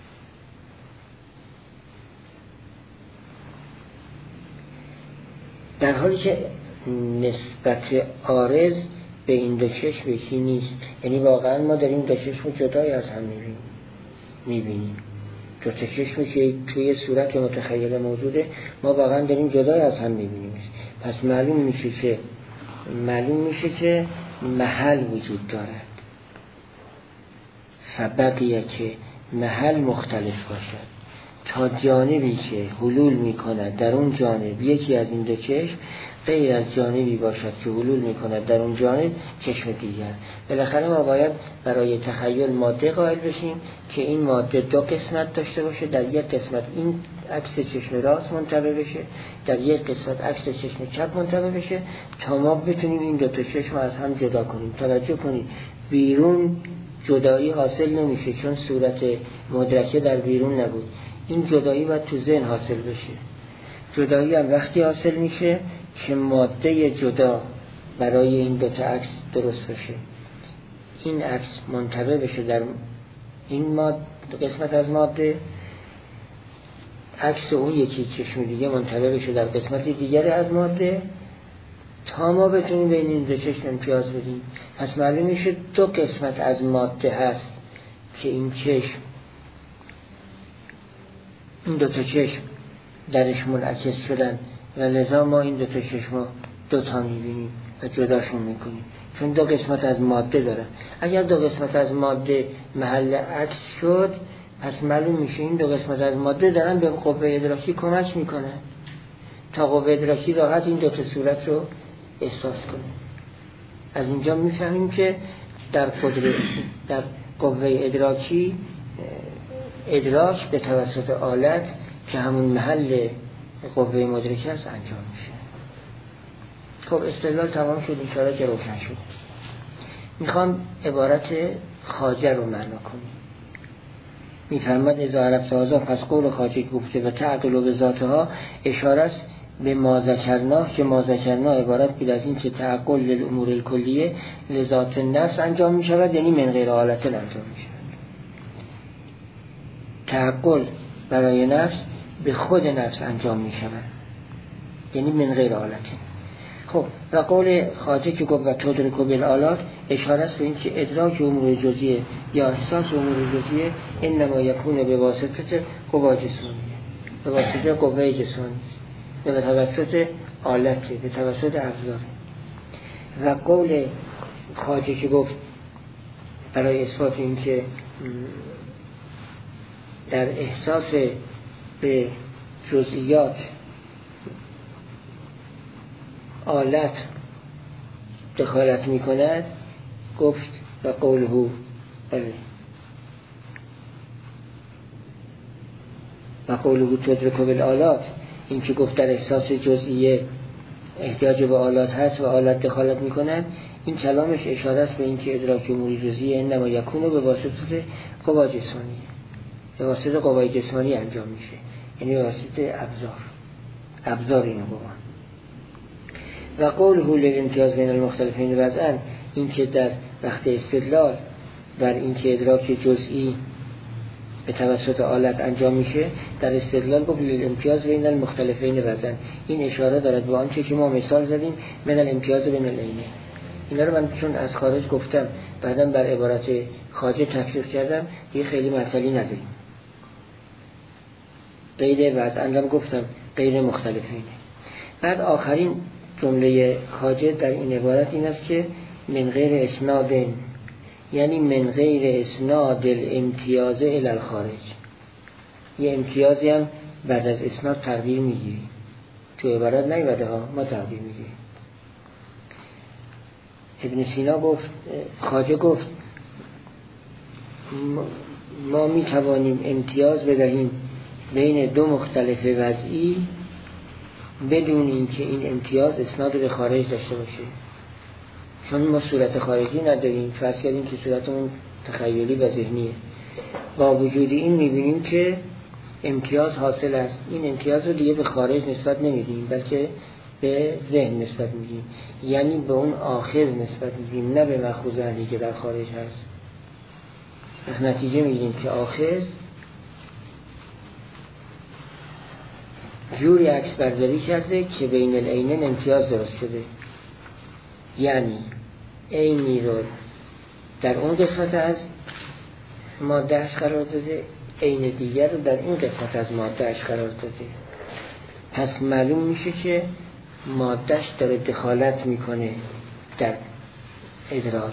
در حالی که نسبت عارض به این دو چشم یکی نیست، یعنی واقعا ما داریم دو چشم جدای از هم میبینیم میبینیم دو تا چشمی که توی صورت متخیل موجوده، ما واقعا داریم جدای از هم میبینیم. پس معلوم میشه که معلوم میشه که محل وجود دارد، فبقیه که محل مختلف باشد تا جانبی که حلول میکند در اون جانب یکی از این دو چشم غیر از جانبی باشد که حلول میکند در اون جانب چشم دیگر. بالاخره ما باید برای تخیل ماده قائل بشیم که این ماده دو قسمت داشته باشه، در یک قسمت این عکس چشم راست منطبع بشه، در یک قسمت عکس چشم چپ منطبع بشه، تا ما بتونیم این دو تا چشم از هم جدا کنیم. توجه کنید، بیرون جدایی حاصل نمیشه چون صورت مدرکه در بیرون نبود. این جدایی باید تو ذهن حاصل بشه. جدایی هم وقتی حاصل میشه که ماده جدا برای این دو تا عکس درست بشه، این عکس منطبع بشه در این ماده، قسمت از ماده، عکس اون یکی چشم دیگه منطبع بشه در قسمت دیگر از ماده، تا ما بتونیم بین این دو چشم امتیاز بدیم. پس معلوم میشه دو قسمت از ماده هست که این چشم این دو تا چشم درش منعکس شدن و لذا ما این دو تا چشم رو دو تا میبینیم و جداشون میکنیم، چون دو قسمت از ماده دارن. اگر دو قسمت از ماده محل عکس شد، پس معلوم میشه این دو قسمت از ماده دارن به قوه ادراکی کمک میکنن تا قوه ادراکی راحت این دو تا صورت رو احساس کنه. از اینجا میفهمیم که در قدرت در قوه ادراکی ادراک به توسط آلت که همون محل قوه مدرکه است انجام میشه. خب استدلال تمام شد، ان شاءالله که روشن شد. میخوام عبارت خواجه رو معنا کنیم. میفرماد اذا عرفت هذا پس قول خواجه گفته و تعقل و به ذاتها اشاره است به ما ذکرنا، که ما ذکرنا عبارت بود از این که تعقل للامور الکلیه لذات نفس انجام میشود، یعنی من غیر حالت انجام میشود. تعقل برای نفس به خود نفس انجام میشود، یعنی من غیر حالت. خب و قول خواجه که گفت و تدرک بالآلات اشاره است به این که ادراک امور جزئیه یا احساس امور جزئیه انما یکون به واسطه قوا جسمانیه، به واسطه قوه جسمانی، به توسط آلت، به توسط ابزار. و قول خواجه که گفت برای اثبات این که در احساس به جزئیات آلت دخالت می کند، گفت و قوله بله و قوله تدرک بالآلات، این که گفت در احساس جزئیه احتیاج به آلات هست و آلات دخالت میکنن، این کلامش اشاره است به این که ادراک امور جزئیه انما یکون به واسطه قوا جسمانی، به واسطه قوای جسمانی انجام میشه، یعنی به واسطه ابزار ابزار این قوا. و قوله للامتیاز بین المختلفین وضعا، این که در وقت استدلال بر این که ادراک جزئی به توسط آلت انجام میشه، در استدلال گفت للامتیاز بین المختلفین وضعا، این اشاره دارد به آنچه که ما مثال زدیم من الامتیاز بین العینین. اینا رو من چون از خارج گفتم بعدم بر عبارت خواجه تکلیف کردم دیگه خیلی مسئله نداریم. غیر وضعا هم گفتم غیر مختلفینه. بعد آخرین جمله خواجه در این عبارت این است که من غیر اسناد، یعنی من غیر اسناد الامتیاز الی الخارج، یه امتیازی هم بعد از اسناد تقدیر میگیری، تو عبارت نیومده ها، ما تقدیر میگیریم. ابن سینا گفت، خواجه گفت ما میتوانیم امتیاز بدهیم بین دو مختلف وضعی بدون اینکه این امتیاز اسناد به خارج داشته باشه، چون ما صورت خارجی نداریم، فرض کردیم که صورتمون تخیلی و ذهنیه. با وجود این میبینیم که امتیاز حاصل است. این امتیاز رو دیگه به خارج نسبت نمیدیم بلکه به ذهن نسبت میدیم، یعنی به اون آخذ نسبت میدیم، نه به مأخوذ علی که در خارج هست. از نتیجه میگیم که آخذ جوری عکس برداری کرده که بین العینین امتیاز درست شده، یعنی عینی رو در اون قسمت از مادهش قرار داده، عین دیگر رو در این قسمت از مادهش قرار داده. پس معلوم میشه که مادهش داره دخالت میکنه در ادراک،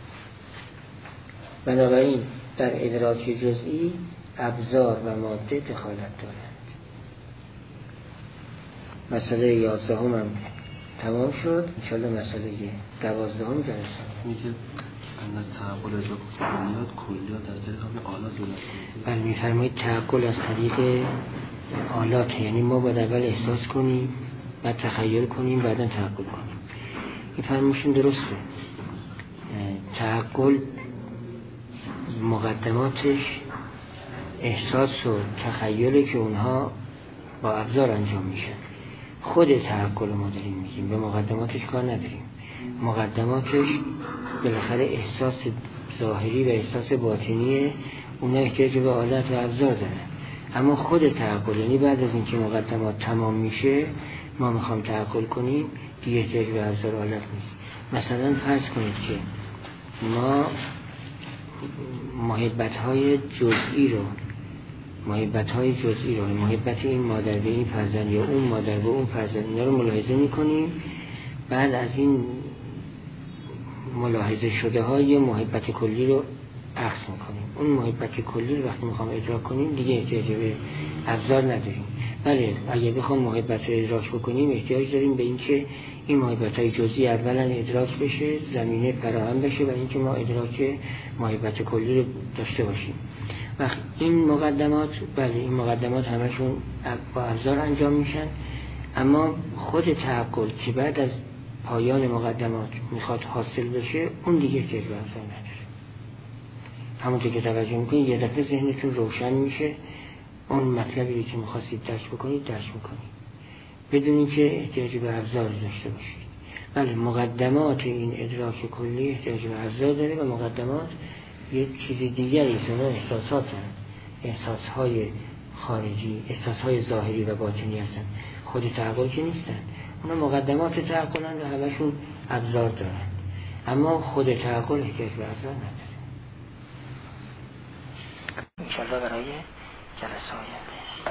بنابراین در ادراک جزئی ابزار و ماده دخالت دارند. مسئله یازدهم هم تمام شد. انشالله مسئله دوازدهم جلسه میگه اندر تعقل ادراک کلیات کلیات از طریق آلات دولت. بله میفرمایید تعقل از طریق آلات، یعنی ما باید اول احساس کنیم بعد تخیل کنیم بعدا تعقل کنیم. این فرموشون درسته. تعقل مقدماتش احساس و تخیله که اونها با ابزار انجام میشن. خود تعقل ما داریم میگیم، به مقدماتش کار نداریم. مقدماتش بالاخره احساس ظاهری و احساس باطنیه، اونها احتیاج به آلات و ابزار دارن. اما خود تعقل، یعنی بعد از اینکه مقدمات تمام میشه ما میخوام تعقل کنیم، دیگه احتیاج به ابزار آلات نیست. مثلا فرض کنید که ما محبت‌های جزئی رو محبت‌های جزئی رو محبت این مادر به این فرزند یا اون مادر به اون فرزند، اینا رو ملاحظه می‌کنیم. بعد از این ملاحظه شده های محبت کلی رو عکس می‌کنیم. اون محبت کلی رو وقتی می‌خوام ادراک کنیم دیگه احتیاج به ابزار نداریم. بله اگه بخوام محبت رو ادراک بکنیم احتیاج داریم به اینکه این محبت‌های جزئی اولا ادراک بشه، زمینه فراهم بشه و اینکه ما ادراک محبت کلی رو داشته باشیم. وقت این مقدمات، بله این مقدمات همشون با ابزار انجام میشن، اما خود تعقل که بعد از پایان مقدمات میخواد حاصل بشه اون دیگه احتیاج به ابزار نداره. همونطور که توجه میکنید یه دفعه ذهنتون روشن میشه، اون مطلبی که میخواستید درک بکنید درک میکنید بدون اینکه احتیاج به ابزار داشته باشید. بله مقدمات این ادراک کلی احتیاج به ابزار داره و مقدمات یک چیز دیگری است، اونها احساسات هستند، احساسهای خارجی، احساسهای ظاهری و باطنی هستند، خود تعقل که نیستن. اونها مقدمات تعقلن و همشون ابزار دارن، اما خود تعقل احتیاج به ابزار نداره. انشاءالله برای جلسه آینده